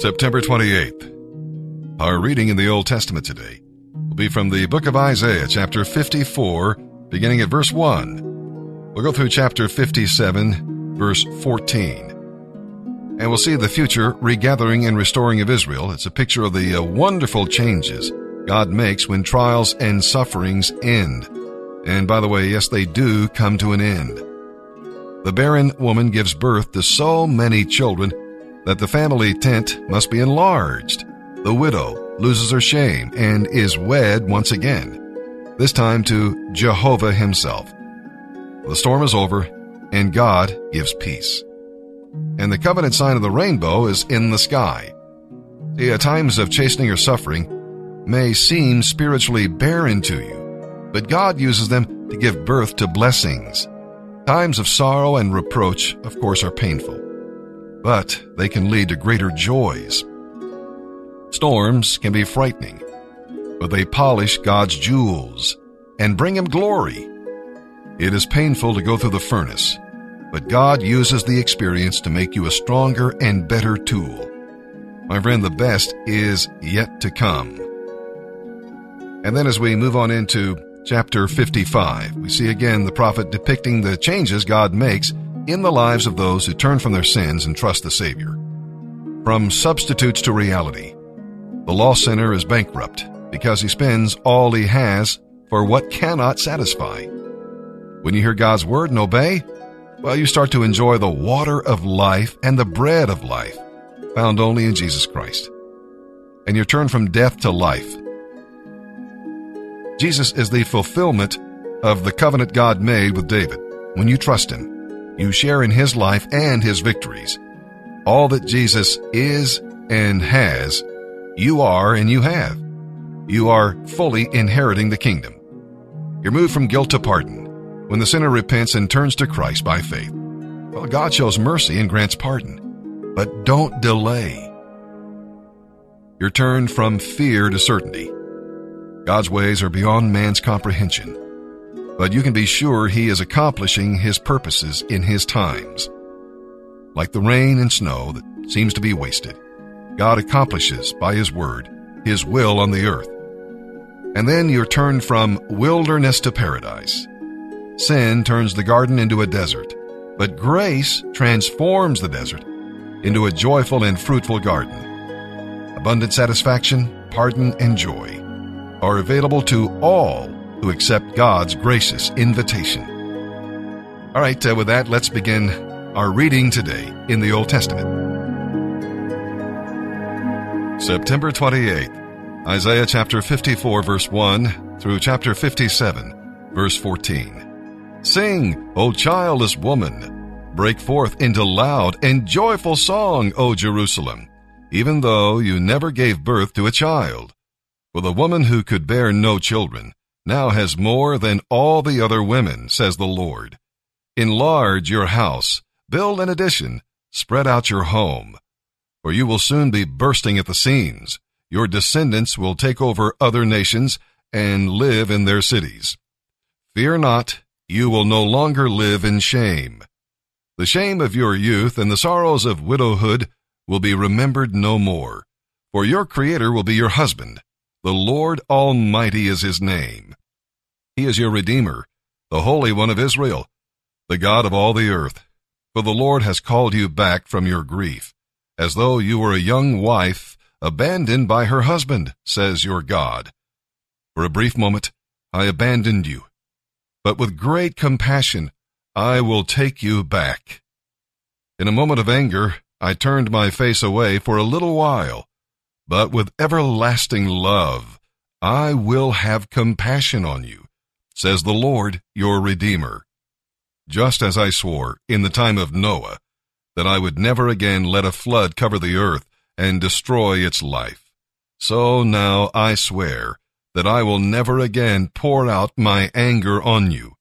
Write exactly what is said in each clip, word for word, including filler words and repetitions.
September twenty-eighth. Our reading in the Old Testament today will be from the book of Isaiah, chapter fifty-four, beginning at verse one. We'll go through chapter fifty-seven, verse fourteen. And we'll see the future regathering and restoring of Israel. It's a picture of the uh, wonderful changes God makes when trials and sufferings end. And by the way, yes, they do come to an end. The barren woman gives birth to so many children that the family tent must be enlarged. The widow loses her shame and is wed once again, this time to Jehovah himself. The storm is over, and God gives peace. And the covenant sign of the rainbow is in the sky. See, at times of chastening or suffering may seem spiritually barren to you, but God uses them to give birth to blessings. Times of sorrow and reproach, of course, are painful, but they can lead to greater joys. Storms can be frightening, but they polish God's jewels and bring him glory. It is painful to go through the furnace, but God uses the experience to make you a stronger and better tool. My friend, the best is yet to come. And then as we move on into chapter fifty-five, we see again the prophet depicting the changes God makes in the lives of those who turn from their sins and trust the Savior. From substitutes to reality, the lost sinner is bankrupt because he spends all he has for what cannot satisfy. When you hear God's word and obey, well, you start to enjoy the water of life and the bread of life found only in Jesus Christ. And you turn from death to life. Jesus is the fulfillment of the covenant God made with David. When you trust him, you share in his life and his victories. All that Jesus is and has, you are and you have. You are fully inheriting the kingdom. You're moved from guilt to pardon when the sinner repents and turns to Christ by faith. Well, God shows mercy and grants pardon, but don't delay. You're turned from fear to certainty. God's ways are beyond man's comprehension, but you can be sure he is accomplishing his purposes in his times. Like the rain and snow that seems to be wasted, God accomplishes by his word his will on the earth. And then you're turned from wilderness to paradise. Sin turns the garden into a desert, but grace transforms the desert into a joyful and fruitful garden. Abundant satisfaction, pardon, and joy are available to all who accept God's gracious invitation. All right, uh, with that, let's begin our reading today in the Old Testament. September twenty-eighth, Isaiah chapter fifty-four, verse one through chapter fifty-seven, verse fourteen. Sing, O childless woman, break forth into loud and joyful song, O Jerusalem, even though you never gave birth to a child. For the woman who could bear no children now has more than all the other women, says the Lord. Enlarge your house, build an addition, spread out your home. For you will soon be bursting at the seams. Your descendants will take over other nations and live in their cities. Fear not, you will no longer live in shame. The shame of your youth and the sorrows of widowhood will be remembered no more. For your Creator will be your husband. The Lord Almighty is his name. He is your Redeemer, the Holy One of Israel, the God of all the earth. For the Lord has called you back from your grief, as though you were a young wife abandoned by her husband, says your God. For a brief moment I abandoned you, but with great compassion I will take you back. In a moment of anger I turned my face away for a little while, but with everlasting love I will have compassion on you, says the Lord your Redeemer. Just as I swore in the time of Noah that I would never again let a flood cover the earth and destroy its life, so now I swear that I will never again pour out my anger on you.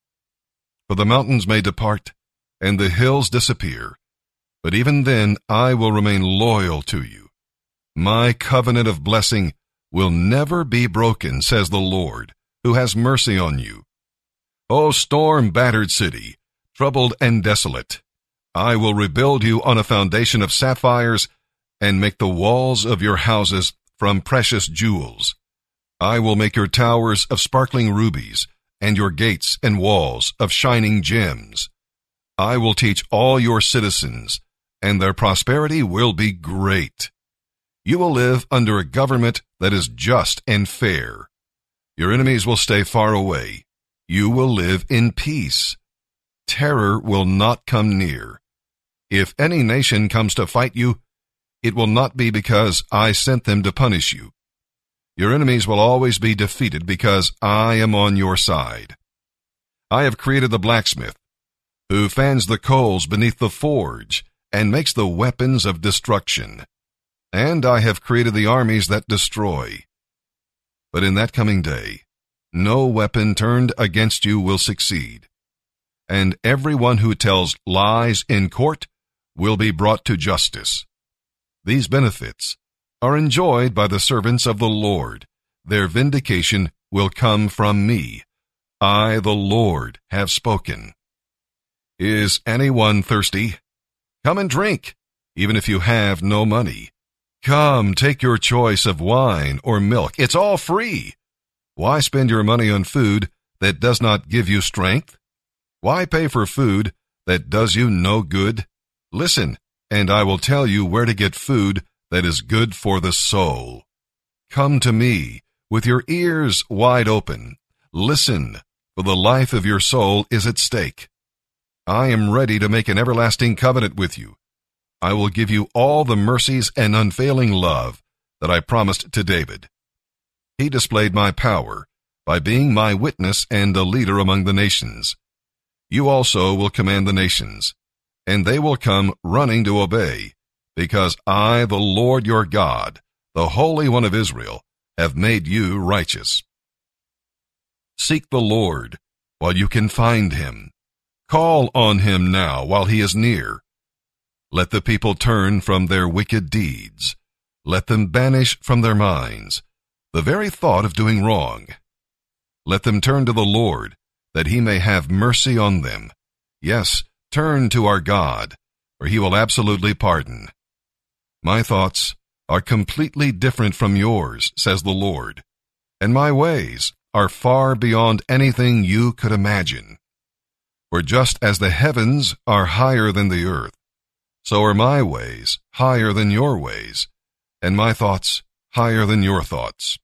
For the mountains may depart and the hills disappear, but even then I will remain loyal to you. My covenant of blessing will never be broken, says the Lord, who has mercy on you. O storm-battered city, troubled and desolate, I will rebuild you on a foundation of sapphires and make the walls of your houses from precious jewels. I will make your towers of sparkling rubies, and your gates and walls of shining gems. I will teach all your citizens, and their prosperity will be great. You will live under a government that is just and fair. Your enemies will stay far away. You will live in peace. Terror will not come near. If any nation comes to fight you, it will not be because I sent them to punish you. Your enemies will always be defeated because I am on your side. I have created the blacksmith, who fans the coals beneath the forge and makes the weapons of destruction. And I have created the armies that destroy. But in that coming day, no weapon turned against you will succeed, and everyone who tells lies in court will be brought to justice. These benefits are enjoyed by the servants of the Lord. Their vindication will come from me. I, the Lord, have spoken. Is anyone thirsty? Come and drink, even if you have no money. Come, take your choice of wine or milk. It's all free. Why spend your money on food that does not give you strength? Why pay for food that does you no good? Listen, and I will tell you where to get food that is good for the soul. Come to me with your ears wide open. Listen, for the life of your soul is at stake. I am ready to make an everlasting covenant with you. I will give you all the mercies and unfailing love that I promised to David. He displayed my power by being my witness and a leader among the nations. You also will command the nations, and they will come running to obey, because I, the Lord your God, the Holy One of Israel, have made you righteous. Seek the Lord while you can find him. Call on him now while he is near. Let the people turn from their wicked deeds. Let them banish from their minds the very thought of doing wrong. Let them turn to the Lord, that he may have mercy on them. Yes, turn to our God, for he will absolutely pardon. My thoughts are completely different from yours, says the Lord, and my ways are far beyond anything you could imagine. For just as the heavens are higher than the earth, so are my ways higher than your ways, and my thoughts higher than your thoughts.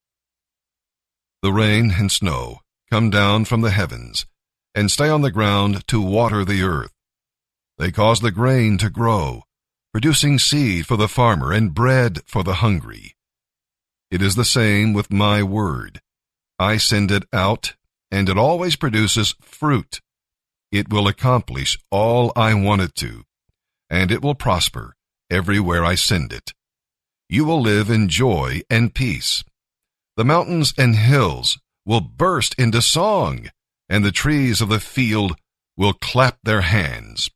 The rain and snow come down from the heavens and stay on the ground to water the earth. They cause the grain to grow, producing seed for the farmer and bread for the hungry. It is the same with my word. I send it out, and it always produces fruit. It will accomplish all I want it to, and it will prosper everywhere I send it. You will live in joy and peace. The mountains and hills will burst into song, and the trees of the field will clap their hands.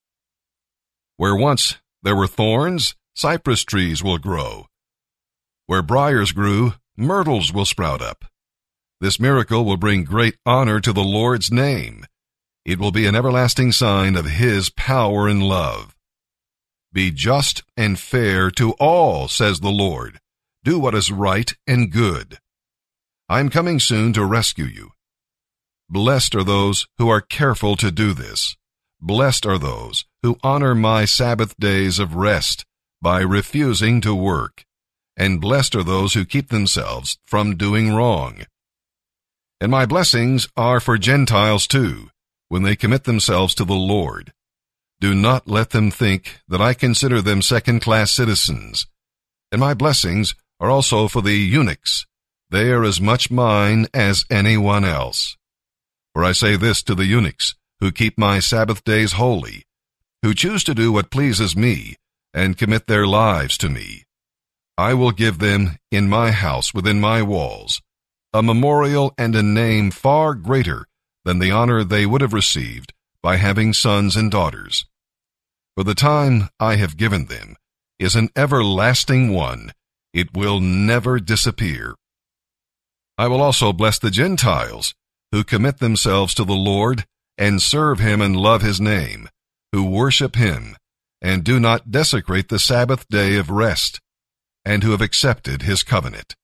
Where once there were thorns, cypress trees will grow. Where briars grew, myrtles will sprout up. This miracle will bring great honor to the Lord's name. It will be an everlasting sign of his power and love. Be just and fair to all, says the Lord. Do what is right and good. I am coming soon to rescue you. Blessed are those who are careful to do this. Blessed are those who honor my Sabbath days of rest by refusing to work. And blessed are those who keep themselves from doing wrong. And my blessings are for Gentiles too, when they commit themselves to the Lord. Do not let them think that I consider them second-class citizens. And my blessings are also for the eunuchs. They are as much mine as anyone else. For I say this to the eunuchs, who keep my Sabbath days holy, who choose to do what pleases me, and commit their lives to me. I will give them in my house within my walls a memorial and a name far greater than the honor they would have received by having sons and daughters. For the time I have given them is an everlasting one. It will never disappear. I will also bless the Gentiles, who commit themselves to the Lord and serve him and love his name, who worship him and do not desecrate the Sabbath day of rest, and who have accepted his covenant.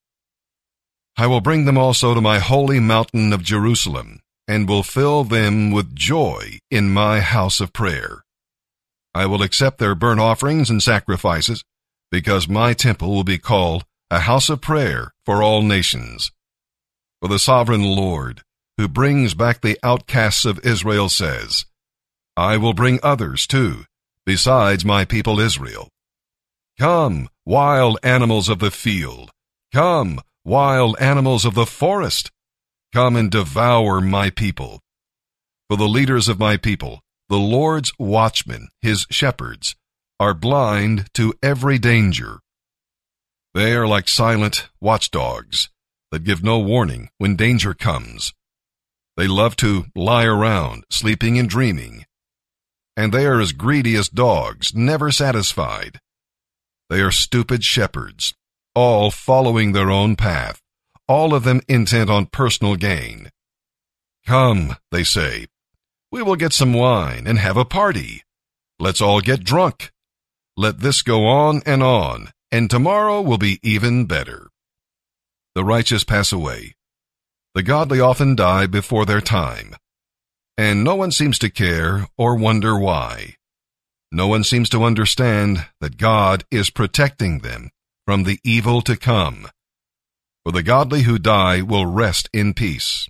I will bring them also to my holy mountain of Jerusalem, and will fill them with joy in my house of prayer. I will accept their burnt offerings and sacrifices, because my temple will be called a house of prayer for all nations. For the sovereign Lord, who brings back the outcasts of Israel, says, I will bring others too, besides my people Israel. Come, wild animals of the field. Come, wild animals of the forest. Come and devour my people. For the leaders of my people, the Lord's watchmen, his shepherds, are blind to every danger. They are like silent watchdogs that give no warning when danger comes. They love to lie around, sleeping and dreaming. And they are as greedy as dogs, never satisfied. They are stupid shepherds, all following their own path, all of them intent on personal gain. Come, they say, we will get some wine and have a party. Let's all get drunk. Let this go on and on, and tomorrow will be even better. The righteous pass away. The godly often die before their time. And no one seems to care or wonder why. No one seems to understand that God is protecting them from the evil to come. For the godly who die will rest in peace.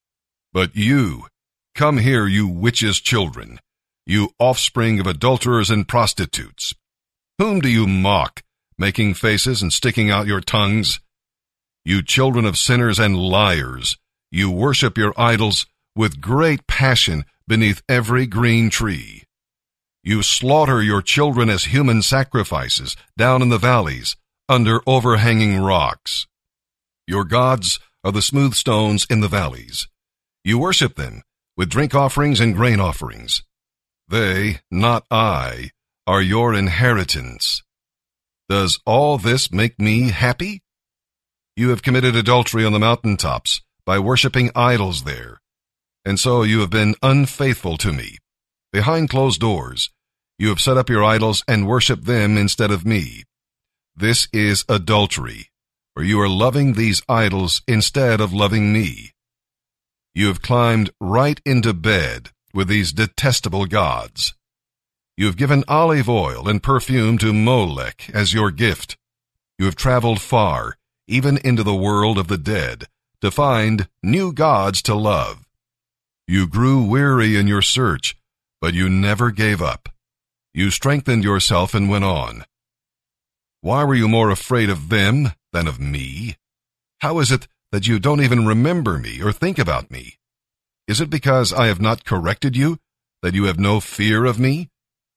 But you, come here, you witches' children, you offspring of adulterers and prostitutes. Whom do you mock, making faces and sticking out your tongues? You children of sinners and liars, you worship your idols with great passion beneath every green tree. You slaughter your children as human sacrifices down in the valleys, under overhanging rocks. Your gods are the smooth stones in the valleys. You worship them with drink offerings and grain offerings. They, not I, are your inheritance. Does all this make me happy? You have committed adultery on the mountaintops by worshiping idols there, and so you have been unfaithful to me. Behind closed doors, you have set up your idols and worshiped them instead of me. This is adultery, for you are loving these idols instead of loving me. You have climbed right into bed with these detestable gods. You have given olive oil and perfume to Molech as your gift. You have traveled far, even into the world of the dead, to find new gods to love. You grew weary in your search, but you never gave up. You strengthened yourself and went on. Why were you more afraid of them than of me? How is it that you don't even remember me or think about me? Is it because I have not corrected you that you have no fear of me?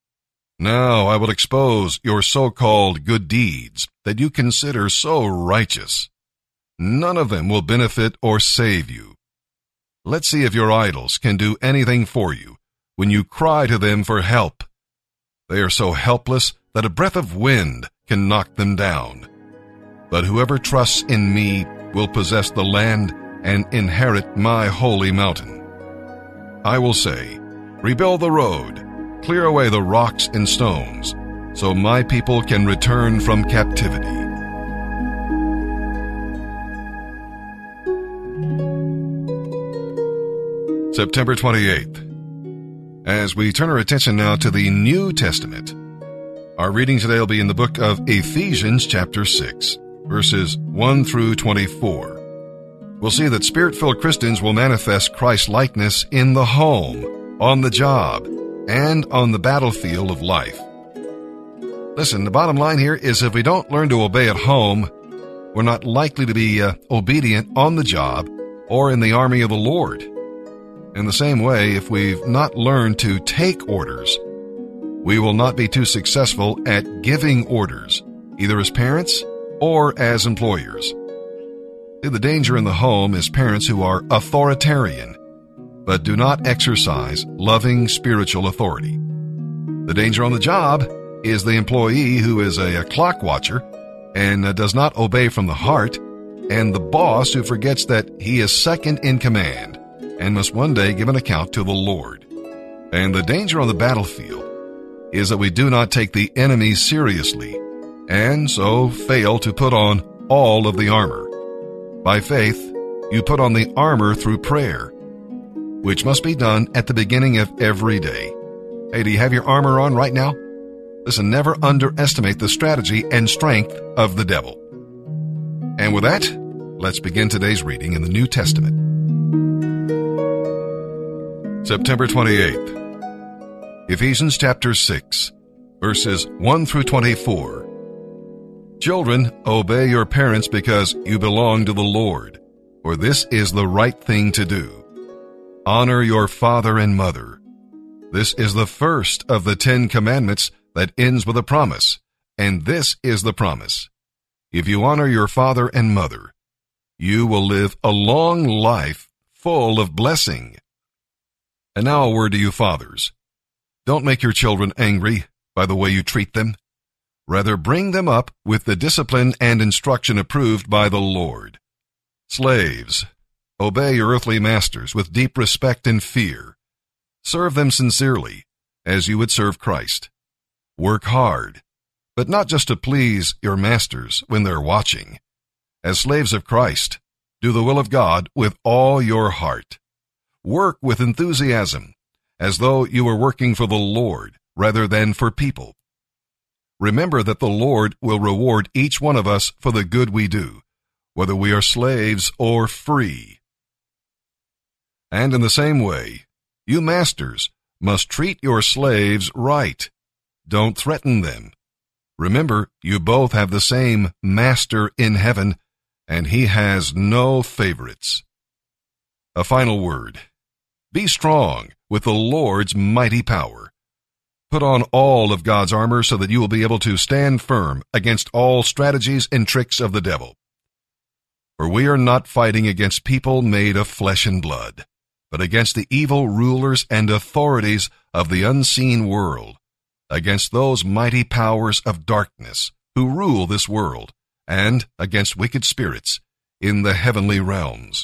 Now I will expose your so-called good deeds that you consider so righteous. None of them will benefit or save you. Let's see if your idols can do anything for you when you cry to them for help. They are so helpless that a breath of wind can knock them down. But whoever trusts in me will possess the land and inherit my holy mountain. I will say, rebuild the road, clear away the rocks and stones, so my people can return from captivity. September twenty-eighth. As we turn our attention now to the New Testament, our reading today will be in the book of Ephesians chapter six, verses one through twenty-four. We'll see that Spirit-filled Christians will manifest Christ-likeness in the home, on the job, and on the battlefield of life. Listen, the bottom line here is if we don't learn to obey at home, we're not likely to be uh, obedient on the job or in the army of the Lord. In the same way, if we've not learned to take orders, we will not be too successful at giving orders, either as parents or as employers. The danger in the home is parents who are authoritarian, but do not exercise loving spiritual authority. The danger on the job is the employee who is a, a clock watcher and uh, does not obey from the heart, and the boss who forgets that he is second in command and must one day give an account to the Lord. And the danger on the battlefield is that we do not take the enemy seriously, and so fail to put on all of the armor. By faith, you put on the armor through prayer, which must be done at the beginning of every day. Hey, do you have your armor on right now? Listen, never underestimate the strategy and strength of the devil. And with that, let's begin today's reading in the New Testament. September twenty-eighth. Ephesians chapter six, verses one through twenty-four. Children, obey your parents because you belong to the Lord, for this is the right thing to do. Honor your father and mother. This is the first of the Ten Commandments that ends with a promise, and this is the promise. If you honor your father and mother, you will live a long life full of blessing. And now a word to you fathers. Don't make your children angry by the way you treat them. Rather, bring them up with the discipline and instruction approved by the Lord. Slaves, obey your earthly masters with deep respect and fear. Serve them sincerely, as you would serve Christ. Work hard, but not just to please your masters when they're watching. As slaves of Christ, do the will of God with all your heart. Work with enthusiasm, as though you were working for the Lord rather than for people. Remember that the Lord will reward each one of us for the good we do, whether we are slaves or free. And in the same way, you masters must treat your slaves right. Don't threaten them. Remember, you both have the same master in heaven, and he has no favorites. A final word. Be strong with the Lord's mighty power. Put on all of God's armor so that you will be able to stand firm against all strategies and tricks of the devil. For we are not fighting against people made of flesh and blood, but against the evil rulers and authorities of the unseen world, against those mighty powers of darkness who rule this world, and against wicked spirits in the heavenly realms.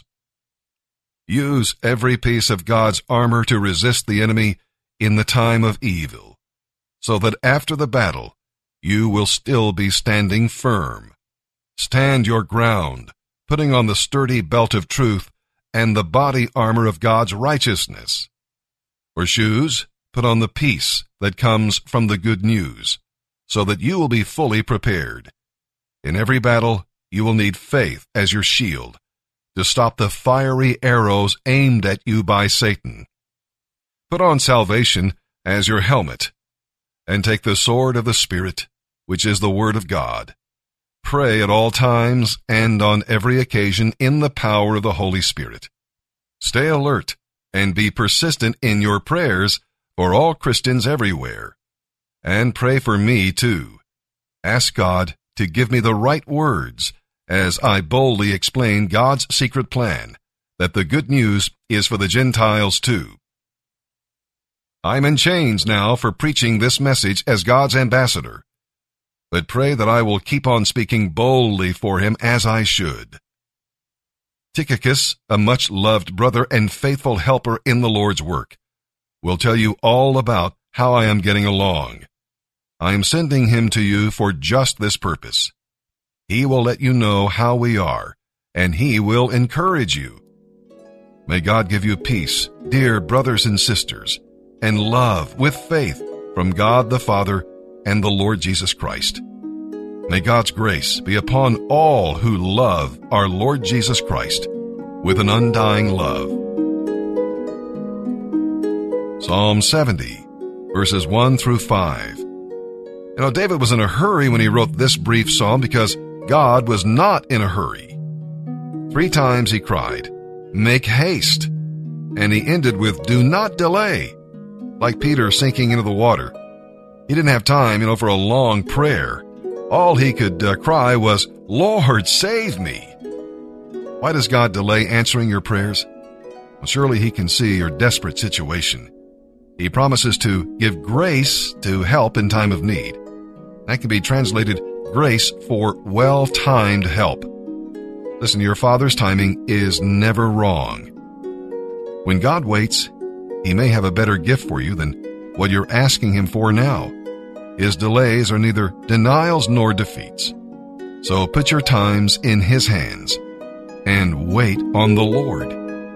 Use every piece of God's armor to resist the enemy in the time of evil, so that after the battle, you will still be standing firm. Stand your ground, putting on the sturdy belt of truth and the body armor of God's righteousness. For shoes, put on the peace that comes from the good news, so that you will be fully prepared. In every battle, you will need faith as your shield, to stop the fiery arrows aimed at you by Satan. Put on salvation as your helmet, and take the sword of the Spirit, which is the Word of God. Pray at all times and on every occasion in the power of the Holy Spirit. Stay alert and be persistent in your prayers for all Christians everywhere. And pray for me too. Ask God to give me the right words as I boldly explain God's secret plan, that the good news is for the Gentiles too. I'm in chains now for preaching this message as God's ambassador, but pray that I will keep on speaking boldly for him as I should. Tychicus, a much-loved brother and faithful helper in the Lord's work, will tell you all about how I am getting along. I am sending him to you for just this purpose. He will let you know how we are, and he will encourage you. May God give you peace, dear brothers and sisters, and love with faith from God the Father and the Lord Jesus Christ. May God's grace be upon all who love our Lord Jesus Christ with an undying love. Psalm seventy, verses one through five. You know, David was in a hurry when he wrote this brief psalm because God was not in a hurry. Three times he cried, "Make haste," and he ended with, "Do not delay," like Peter sinking into the water. He didn't have time, you know, for a long prayer. All he could uh, cry was, "Lord, save me." Why does God delay answering your prayers? Well, surely he can see your desperate situation. He promises to give grace to help in time of need. That can be translated grace for well-timed help. Listen, your Father's timing is never wrong. When God waits, he may have a better gift for you than what you're asking him for now. His delays are neither denials nor defeats. So put your times in His hands and wait on the Lord.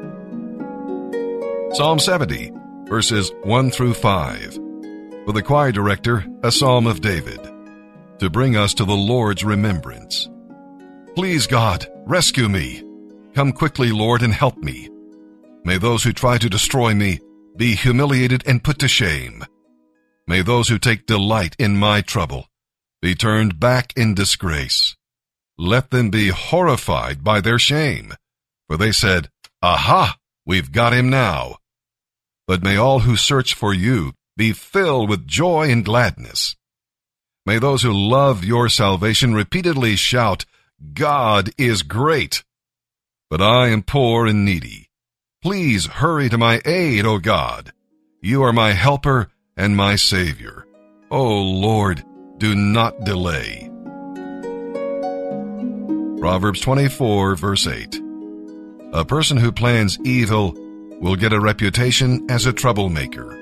Psalm seventy, verses one through five. For the choir director, a psalm of David, to bring us to the Lord's remembrance. Please, God, rescue me. Come quickly, Lord, and help me. May those who try to destroy me be humiliated and put to shame. May those who take delight in my trouble be turned back in disgrace. Let them be horrified by their shame, for they said, Aha, we've got him now. But may all who search for you be filled with joy and gladness. May those who love your salvation repeatedly shout, God is great. But I am poor and needy. Please hurry to my aid, O God. You are my helper and my Savior. O Lord, do not delay. Proverbs twenty-four, verse eight. A person who plans evil will get a reputation as a troublemaker,